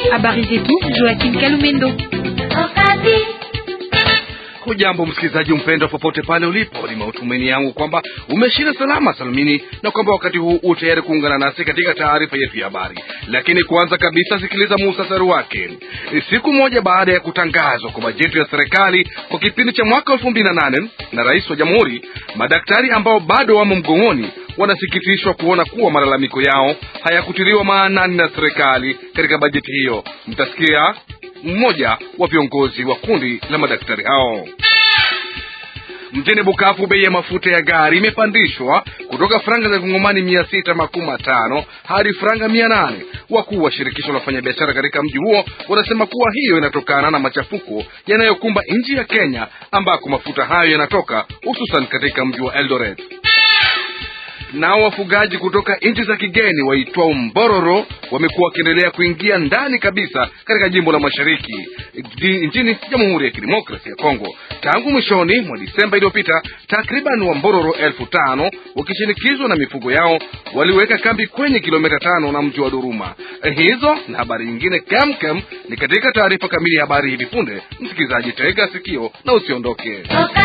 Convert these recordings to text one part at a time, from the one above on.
Habari zetu Joaquin Kalumendo. Hujambo msikilizaji mpendwa popote pale ulipo, ni matumaini yangu kwamba umeshinda salama salimini na kwamba wakati huu u tayari kuungana nasi katika taarifa yetu ya habari. Lakini kwanza kabisa sikiliza muhtasari wake. Siku moja baada ya kutangazwa kwa bajeti ya serikali kwa kipindi cha mwaka 2008 na rais wa jamhuri, madaktari ambao bado wamo mgongoni wanasikitishwa kuona kuwa malalamiko yao hayakutiliwa maanani na serikali katika bajeti hiyo. Mtasikia mmoja wa viongozi wa kundi la madaktari hao. Mjini Bukavu, bei ya mafuta ya gari imepandishwa kutoka franga za Kongomani 615 hadi franga 800. Wakuu wa shirikisho la wafanyabiashara katika mji huo wanasema kuwa hiyo inatokana na machafuko yanayokumba nchi ya Kenya ambako mafuta hayo yanatoka, hususan katika mji wa Eldoret. Nao wafugaji kutoka nchi za kigeni waitwao Mbororo wamekuwa wakiendelea kuingia ndani kabisa katika jimbo la Mashariki nchini Jamhuri ya Kidemokrasia ya Kongo. Tangu mwishoni mwa Disemba iliyopita, takriban Wambororo 5,000 wakishinikizwa na mifugo yao waliweka kambi kwenye kilomita 5 na mji wa Duruma. Hizo na habari nyingine kem ni katika taarifa kamili ya habari hivi punde. Msikilizaji, tega sikio na usiondoke.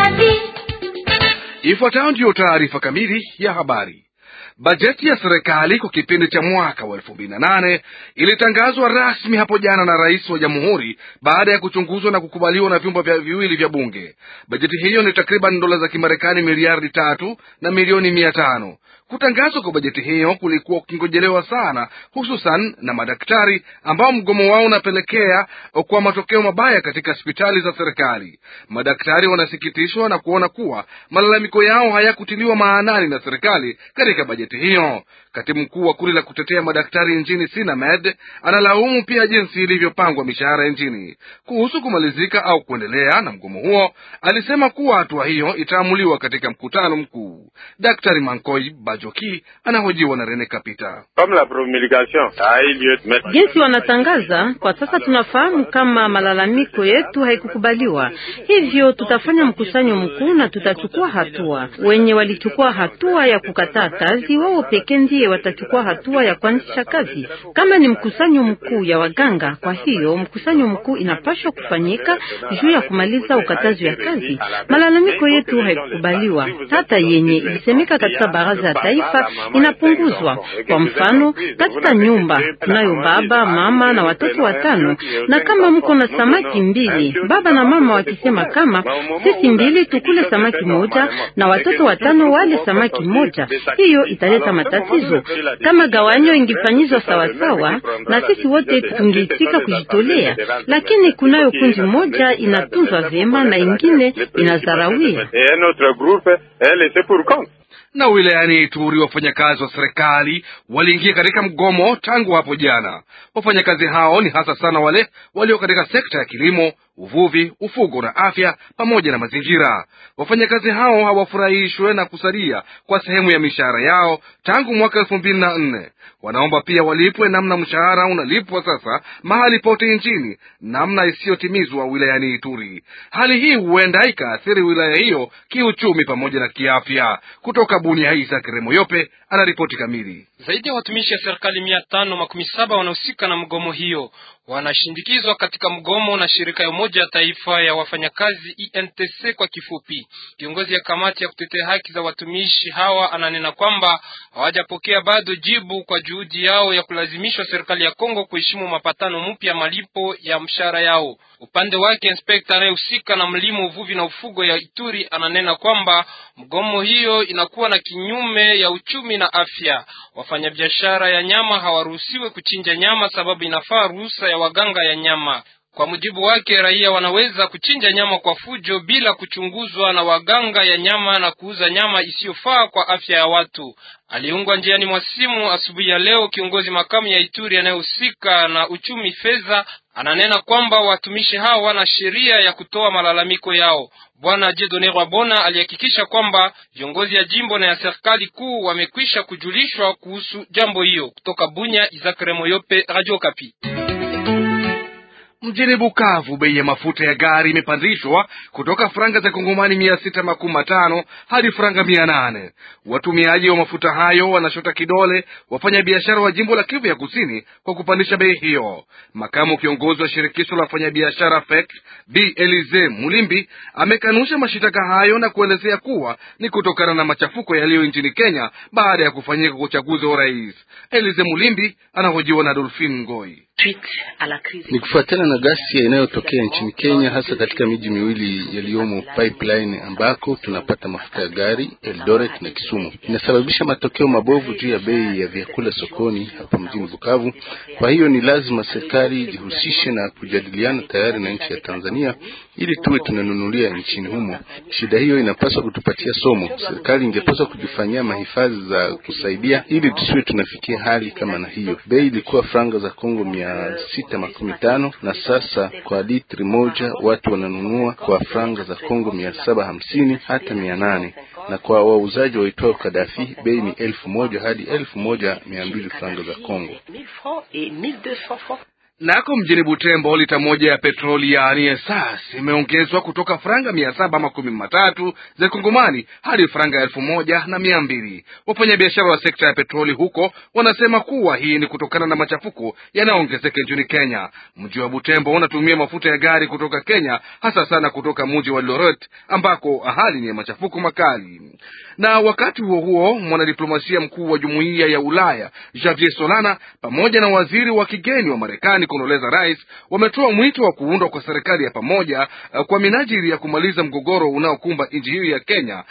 Ifuatayo ndiyo taarifa kamili ya habari. Bajeti ya serikali kwa kipindi cha mwaka wa 2008 ilitangazwa rasmi hapo jana na rais wa jamhuri baada ya kuchunguzwa na kukubaliwa na vyumba viwili vya bunge. Bajeti hiyo ni takriban dola za Kimarekani miliardi 3 na milioni 500. Kutangazwa kwa bajeti hiyo kulikuwa kungojelewa sana, hususan na madaktari ambao mgomo wao unapelekea kwa matokeo mabaya katika hospitali za serikali. Madaktari wanasikitishwa na kuona kuwa malalamiko yao hayakutiliwa maanani na serikali katika bajeti hiyo. Katibu mkuu wa kundi la kutetea madaktari nchini Sinamed analaumu pia jinsi ilivyopangwa mishahara nchini. Kuhusu kumalizika au kuendelea na mgomo huo, alisema kuwa hatua hiyo itaamuliwa katika mkutano mkuu. Daktari Mankoi Bajoki anahojiwa na Rene Kapita. Jinsi wanatangaza kwa sasa, tunafahamu kama malalamiko yetu haikukubaliwa, hivyo tutafanya mkusanyo mkuu na tutachukua hatua. Wenye walichukua hatua ya kukataa kazi, wao pekee ndiye watachukua hatua ya kuanzisha kazi. Kama ni mkusanyo mkuu ya waganga, kwa hiyo mkusanyo mkuu inapaswa kufanyika juu ya kumaliza ukatazi ya kazi. Malalamiko yetu haikukubaliwa, hata yenye ilisemeka katika baraza ya taifa inapunguzwa. Kwa mfano, katika nyumba tunayo baba, mama na watoto 5, na kama mko na samaki 2, baba na mama wakisema kama sisi 2 tukule samaki moja na watoto 5 wale samaki moja, hiyo italeta matatizo. Kama gawanyo ingefanyizwa sawasawa, na sisi wote tungeitika kujitolea, lakini kunayo kundi moja inatunzwa vyema na ingine inadharauia. Na wilayani Ituri, wafanyakazi wa serikali waliingia katika mgomo tangu hapo jana. Wafanyakazi hao ni hasa sana wale walio katika sekta ya kilimo, uvuvi, ufugo na afya pamoja na mazingira. Wafanyakazi hao hawafurahishwe na kusalia kwa sehemu ya mishahara yao tangu mwaka 2004. Wanaomba pia walipwe namna mshahara unalipwa sasa mahali pote nchini, namna isiyotimizwa wilayani Ituri. Hali hii huenda ikaathiri wilaya hiyo kiuchumi pamoja na kiafya. Kutoka Bunia, Isaac Remoyope anaripoti kamili. Zaidi ya watumishi ya serikali 517 wanahusika na mgomo hiyo. Wanashindikizwa katika mgomo na shirika ya Umoja ya Taifa ya wafanyakazi INTC kwa kifupi. Kiongozi ya kamati ya kutetea haki za watumishi hawa ananena kwamba hawajapokea bado jibu kwa juhudi yao ya kulazimishwa serikali ya Kongo kuheshimu mapatano mpya malipo ya mshahara yao. Upande wake, inspekta anayehusika na mlimo, uvuvi na ufugo ya Ituri ananena kwamba mgomo hiyo inakuwa na kinyume ya uchumi na afya. Wafanyabiashara ya nyama hawaruhusiwe kuchinja nyama sababu inafaa ruhusa ya waganga ya nyama. Kwa mujibu wake, raia wanaweza kuchinja nyama kwa fujo bila kuchunguzwa na waganga ya nyama na kuuza nyama isiyofaa kwa afya ya watu. Aliungwa njiani mwa simu asubuhi ya leo kiongozi makamu ya Ituri anayehusika na uchumi fedha ananena kwamba watumishi hao wana sheria ya kutoa malalamiko yao. Bwana Jedone Rwabona alihakikisha kwamba viongozi ya jimbo na ya serikali kuu wamekwisha kujulishwa kuhusu jambo hiyo. Kutoka Bunya, Isaac Remoyope, Radio Kapi. Mjini Bukavu, bei ya mafuta ya gari imepandishwa kutoka franga za Kongomani 615 hadi franga 800. Watumiaji wa mafuta hayo wanashota kidole wafanyabiashara wa jimbo la Kivu ya Kusini kwa kupandisha bei hiyo. Makamu kiongozi wa shirikisho la wafanyabiashara FEC, B. Elize Mulimbi, amekanusha mashitaka hayo na kuelezea kuwa ni kutokana na machafuko yaliyo nchini Kenya baada ya kufanyika kwa uchaguzi wa rais. Elize Mulimbi anahojiwa na Dolphine Ngoi. Ni kufuatana na ghasia inayotokea nchini Kenya, hasa katika miji miwili yaliyomo pipeline ambako tunapata mafuta ya gari, Eldoret na Kisumu. Inasababisha matokeo mabovu juu ya bei ya vyakula sokoni hapa mjini Bukavu. Kwa hiyo ni lazima serikali jihusishe na kujadiliana tayari na nchi ya Tanzania ili tuwe tunanunulia nchini humo. Shida hiyo inapaswa kutupatia somo. Serikali ingepaswa kujifanyia mahifadhi za kusaidia ili tusiwe tunafikia hali kama na hiyo. Bei ilikuwa franga za Kongo 615 na sasa kwa litri moja watu wananunua kwa franga za Kongo 750 hata 800, na kwa wauzaji waitwao Kadafi bei ni 1000 hadi 1200 franga za Kongo. Nako mjini Butembo, lita moja ya petroli yaani esas imeongezwa kutoka franga 713 za Kongomani hadi franga 1200. Wafanyabiashara wa sekta ya petroli huko wanasema kuwa hii ni kutokana na machafuko yanayoongezeka nchini Kenya. Mji wa Butembo unatumia mafuta ya gari kutoka Kenya, hasa sana kutoka mji wa Eldoret ambako hali ni ya machafuko makali. Na wakati huo huo, mwanadiplomasia mkuu wa Jumuiya ya Ulaya Javier Solana pamoja na waziri wa kigeni wa Marekani Condoleezza Rice wametoa mwito wa kuundwa kwa serikali ya pamoja kwa minajili ya kumaliza mgogoro unaokumba nchi hiyo ya Kenya.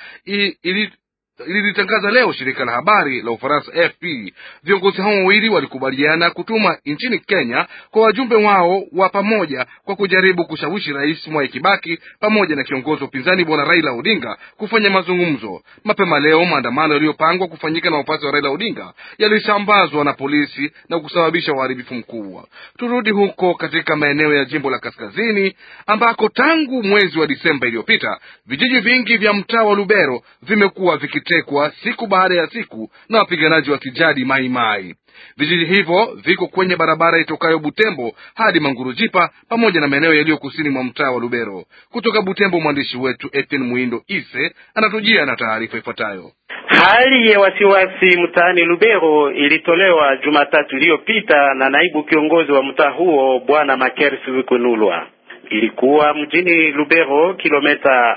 Ilitangaza leo shirika la habari la Ufaransa AFP. Viongozi hao wawili walikubaliana kutuma nchini Kenya kwa wajumbe wao wa pamoja kwa kujaribu kushawishi Rais Mwai Kibaki pamoja na kiongozi wa upinzani Bwana Raila Odinga kufanya mazungumzo. Mapema leo maandamano yaliyopangwa kufanyika na wafuasi wa Raila Odinga yalisambazwa na polisi na kusababisha uharibifu mkubwa. Turudi huko katika maeneo ya jimbo la Kaskazini ambako tangu mwezi wa Disemba iliyopita vijiji vingi vya mtaa wa Lubero vimekuwa vikitekwa siku baada ya siku na wapiganaji wa kijadi Mai Mai. Vijiji hivyo viko kwenye barabara itokayo Butembo hadi Mangurujipa pamoja na maeneo yaliyo kusini mwa mtaa wa Lubero. Kutoka Butembo, mwandishi wetu Etienne Muindo Ise anatujia na taarifa ifuatayo. Hali ya wasiwasi mtaani Lubero ilitolewa Jumatatu iliyopita na naibu kiongozi wa mtaa huo Bwana Makersi Wikunulwa. Ilikuwa mjini Lubero, kilomita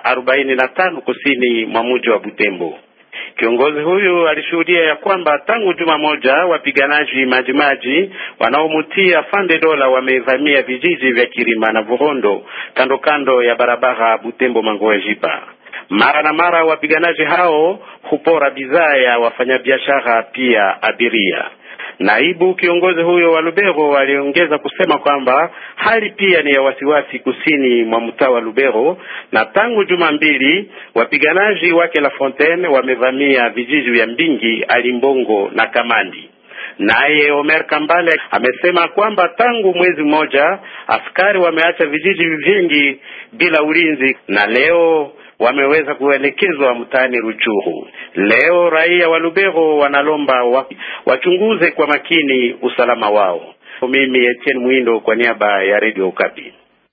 45 kusini mwa mji wa Butembo. Kiongozi huyu alishuhudia ya kwamba tangu juma moja wapiganaji majimaji wanaomutia fande dola wamevamia vijiji vya Kirima na Vurondo kando kando ya barabara Butembo Mangoejipa. Mara na mara wapiganaji hao hupora bidhaa ya wafanyabiashara pia abiria. Naibu kiongozi huyo wa Lubero aliongeza kusema kwamba hali pia ni ya wasiwasi kusini mwa mtaa wa Lubero, na tangu juma mbili wapiganaji wake La Fontaine wamevamia vijiji vya Mbingi, Alimbongo na Kamandi. Naye Omer Kambale amesema kwamba tangu mwezi mmoja askari wameacha vijiji vingi bila ulinzi na leo wameweza kuelekezwa mtaani Ruchuru. Leo raia wa Lubero wanalomba wachunguze kwa makini usalama wao. Mimi Etienne Muindo kwa niaba ya Radio Okapi.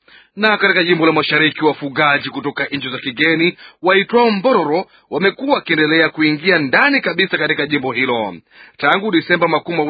Na katika jimbo la Mashariki, wafugaji kutoka nchi za kigeni waitwao Mbororo wamekuwa wakiendelea kuingia ndani kabisa katika jimbo hilo. Tangu Disemba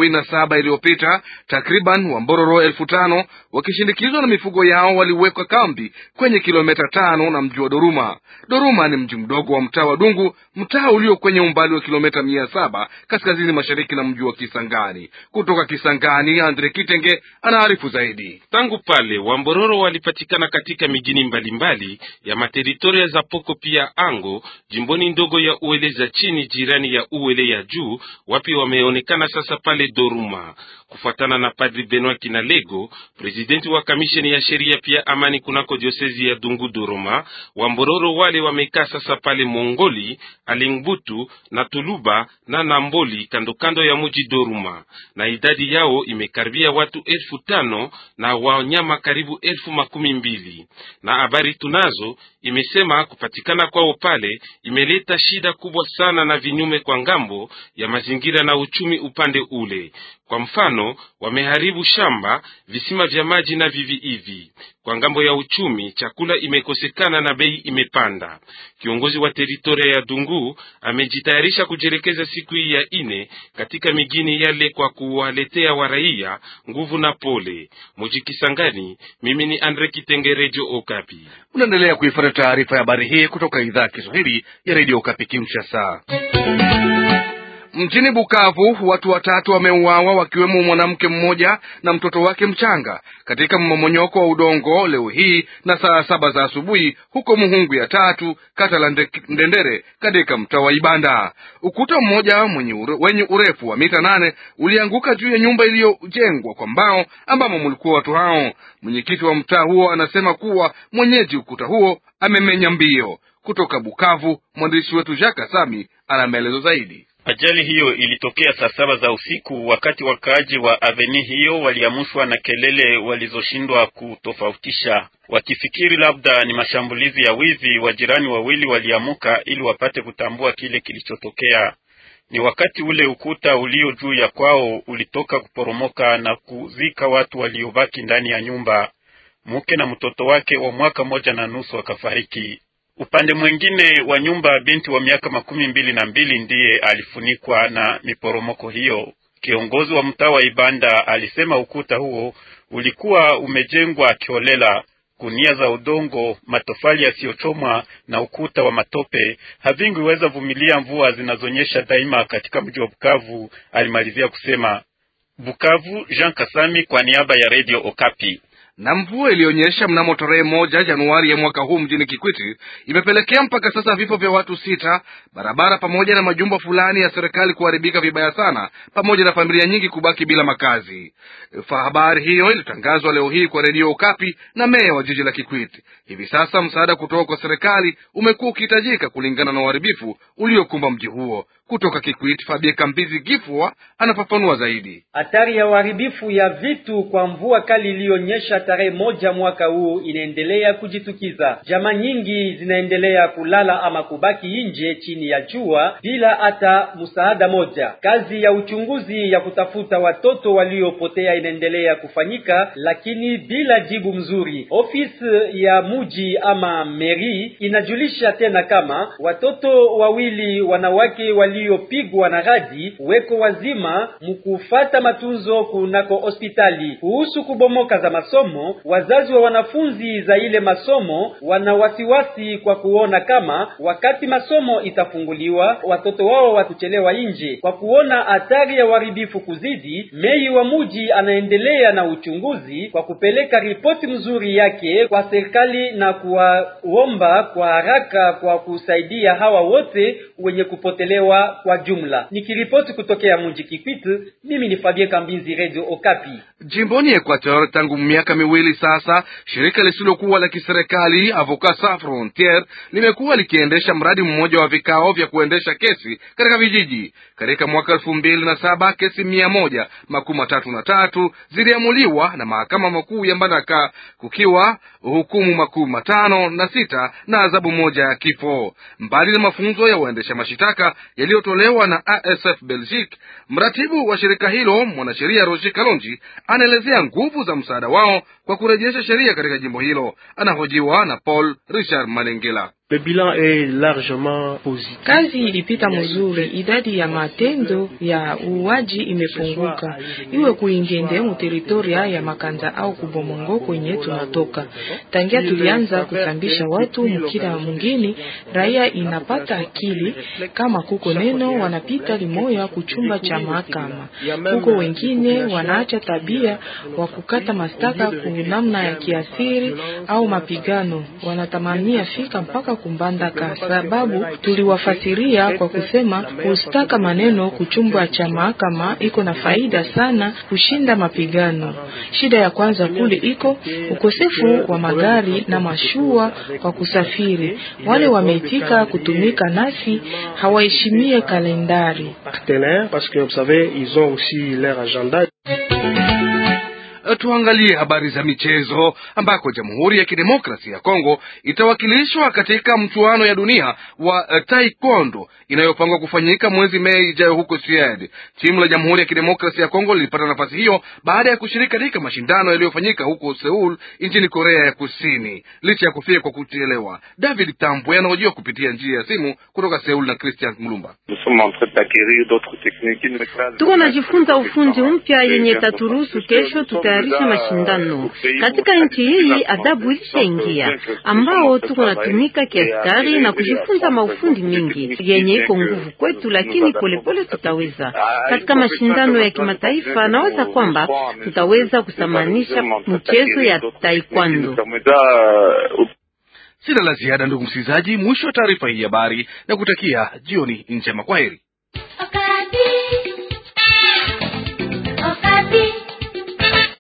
27 iliyopita, takriban Wambororo 5,000 wakishindikizwa na mifugo yao waliwekwa kambi kwenye kilomita 5 na mji wa Doruma. Doruma ni mji mdogo wa mtaa wa Dungu, mtaa ulio kwenye umbali wa kilomita 700 kaskazini mashariki na mji wa Kisangani. Kutoka Kisangani, Andre Kitenge anaarifu zaidi. Tangu pale Wambororo walipatikana katika mijini mbalimbali ya materitoria za Poko pia Ango, jimboni ndogo ya Uele za chini jirani ya Uele ya juu, wapi wameonekana sasa pale Doruma. Kufuatana na Padri Benoit Kinalego, presidenti wa kamisheni ya sheria pia amani kunako diosezi ya Dungu Doruma, Wambororo wale wamekaa sasa pale Mongoli, Alingbutu na Tuluba na Namboli kando kando ya mji Doruma, na idadi yao imekaribia watu 5,000 na wanyama karibu 12,000. Na habari tunazo imesema kupatikana kwao pale imeleta shida kubwa sana na vinyume kwa ngambo ya mazingira na uchumi upande ule. Kwa mfano, mfano, wameharibu shamba, visima vya maji na vivi. Kwa ngambo ya uchumi, chakula imekosekana na bei imepanda. Kiongozi wa teritoria ya Dungu amejitayarisha kujielekeza siku hii ya 4 katika migini yale kwa kuwaletea waraia nguvu na pole. Mujikisangani, mimi ni Andre Kitengerejo, Okapi. Unaendelea kuifuata taarifa ya habari hii kutoka idhaa ya Kiswahili ya Radio Okapi Kinshasa. Mjini Bukavu, watu 3 wameuawa wakiwemo mwanamke mmoja na mtoto wake mchanga katika mmomonyoko wa udongo leo hii na saa 7 za asubuhi huko Muhungu ya 3 kata la Ndendere katika mtaa wa Ibanda. Ukuta mmoja wenye urefu wa mita 8 ulianguka juu ya nyumba iliyojengwa kwa mbao ambamo mlikuwa watu hao. Mwenyekiti wa mtaa huo anasema kuwa mwenyeji ukuta huo amemenya mbio. Kutoka Bukavu, mwandishi wetu Jacques Sami ana maelezo zaidi. Ajali hiyo ilitokea saa 7 za usiku, wakati wakaaji wa aveni hiyo waliamushwa na kelele walizoshindwa kutofautisha. Wakifikiri labda ni mashambulizi ya wizi, wajirani wawili waliamuka ili wapate kutambua kile kilichotokea. Ni wakati ule ukuta ulio juu ya kwao ulitoka kuporomoka na kuzika watu waliobaki ndani ya nyumba. Mke na mtoto wake wa mwaka 1.5 wakafariki. Upande mwingine wa nyumba, binti wa miaka 22 ndiye alifunikwa na miporomoko hiyo. Kiongozi wa mtaa wa Ibanda alisema ukuta huo ulikuwa umejengwa kiolela. Kunia za udongo, matofali yasiyochomwa na ukuta wa matope havingeweza vumilia mvua zinazonyesha daima katika mji wa Bukavu, alimalizia kusema. Bukavu, Jean Kasami kwa niaba ya Radio Okapi. Na mvua ilionyesha mnamo tarehe 1 Januari ya mwaka huu mjini Kikwiti imepelekea mpaka sasa vifo vya watu 6, barabara pamoja na majumba fulani ya serikali kuharibika vibaya sana, pamoja na familia nyingi kubaki bila makazi. Habari hiyo ilitangazwa leo hii kwa Radio Okapi na meya wa jiji la Kikwiti. Hivi sasa msaada kutoka kwa serikali umekuwa ukihitajika kulingana na uharibifu uliokumba mji huo. Kutoka Kikwiti, Fabie Kambizi Gifua anafafanua zaidi. Hatari ya uharibifu ya vitu kwa mvua kali iliyonyesha tarehe 1 mwaka huu inaendelea kujitukiza. Jamaa nyingi zinaendelea kulala ama kubaki nje chini ya jua bila hata msaada moja. Kazi ya uchunguzi ya kutafuta watoto waliopotea inaendelea kufanyika, lakini bila jibu mzuri. Ofisi ya muji ama meri inajulisha tena kama watoto 2 wanawake waliopigwa na radi weko wazima mkufata matunzo kunako hospitali. Kuhusu kubomoka za masomo, wazazi wa wanafunzi za ile masomo wana wasiwasi kwa kuona kama wakati masomo itafunguliwa watoto wao watuchelewa nje. Kwa kuona hatari ya uharibifu kuzidi, mei wa muji anaendelea na uchunguzi kwa kupeleka ripoti mzuri yake kwa serikali na kuwaomba kwa haraka kwa kusaidia hawa wote wenye kupotelewa kwa jumla. Nikiripoti kutokea mji Kikwiti, mimi ni Fabien Kambizi, Radio Okapi. Jimboni Equateur, tangu miaka 2 sasa, shirika lisilokuwa la kiserikali Avocats Sans Frontieres limekuwa likiendesha mradi mmoja wa vikao vya kuendesha kesi katika vijiji. Katika mwaka 2007 kesi 133 ziliamuliwa na mahakama makuu ya Mbandaka, kukiwa hukumu makuu 56 na adhabu moja ya kifo. Mbali na mafunzo ya waendesha mashitaka yaliyotolewa na ASF Belgique, mratibu wa shirika hilo mwanasheria Roger Kalonji anaelezea nguvu za msaada wao kwa kurejesha sheria katika jimbo hilo. Anahojiwa na Paul Richard Malengela. Le bilan est largement positif. Kazi ilipita mzuri, idadi ya matendo ya uwaji imepunguka, iwe kuingende mu teritoria ya Makanza au Kubomongo kwenye tunatoka. Tangia tulianza kusambisha watu mkila mwingine, raia inapata akili kama kuko neno wanapita limoya kuchumba cha mahakama. Kuko wengine wanaacha tabia wa kukata mastaka kunamna ya kiasiri au mapigano, wanatamania fika mpaka Kumbandaka, sababu tuliwafasiria kwa kusema kustaka maneno kuchumba cha mahakama iko na faida sana kushinda mapigano. Shida ya kwanza kule iko ukosefu wa magari na mashua kwa kusafiri. Wale wameitika kutumika nasi hawaheshimie kalendari. Parce que vous savez, ils ont aussi leur agenda. tuangalie habari za michezo ambako Jamhuri ya Kidemokrasia ya Kongo itawakilishwa katika mchuano ya dunia wa taekwondo inayopangwa kufanyika mwezi Mei ijayo huko Sweden. Timu la Jamhuri ya Kidemokrasia ya Kongo lilipata nafasi hiyo baada ya kushiriki katika mashindano yaliyofanyika huko Seoul nchini Korea ya Kusini. Licha ya kufia kwa kuchelewa, David Tambwe anahojiwa kupitia njia ya simu kutoka Seoul na Christian Mulumba. Tuko najifunza ufundi mpya yenye taturuhusu kesho tutayarisha mashindano. Katika nchi hii adabu ilishaingia ambao tuko natumika kiaskari na kujifunza maufundi mingi yenye iko nguvu kwetu, lakini polepole tutaweza. Katika mashindano ya kimataifa naweza kwamba tutaweza kusamanisha mchezo ya taekwondo. Sina la ziada ndugu msikilizaji, mwisho wa taarifa hii habari na kutakia jioni njema. Kwaheri.